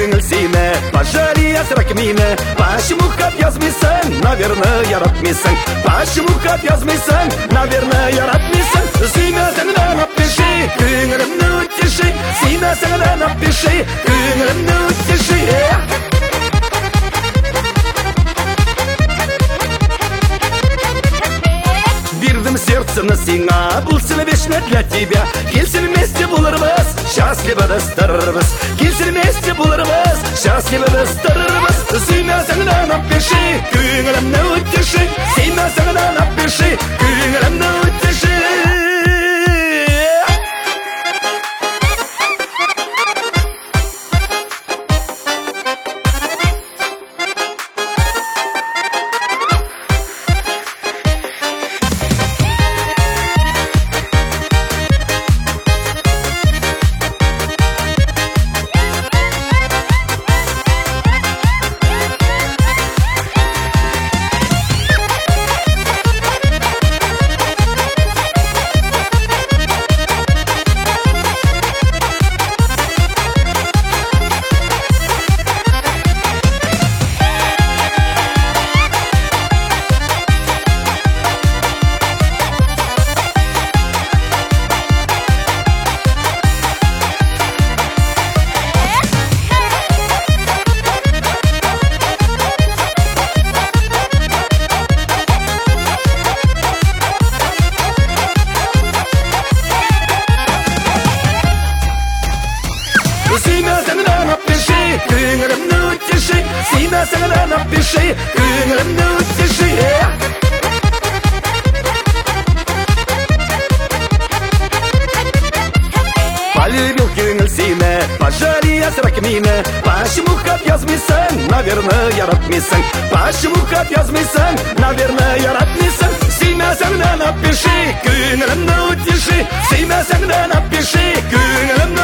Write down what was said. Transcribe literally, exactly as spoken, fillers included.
көңіл сені пожалей асырак мені. Почему хат язмайсың, наверное, яратмайсың. Почему хат язмайсың, наверное, яратмайсың. Сүймесеңден напиши, көңілімді өтеші. Сүймесеңден напиши, көңілімді өтеші. Бирдім сердцем на сиңа, бұл сені вечно для тебя. Келсін вместе болырмыз, счастливы достарырмыз. Келсін вместе болырмыз, счастливы достарырмыз. Сүймесіңден напиши, көңілімді өтеші. Сүймесіңден напиши, көңілімді өтеші. Сүймесіңден напиши, көңілімді өтеші. Сүймесіңден напиши, көңілімді өтеші. Полюбил көңіл сені, пожалей асырак мені. Почему хат язмайсың, наверное, яратмайсың. Почему хат язмайсың, наверное, яратмайсың. Сүймесіңден напиши, көңілімді өтеші. Сүймесіңден напиши, көңілімді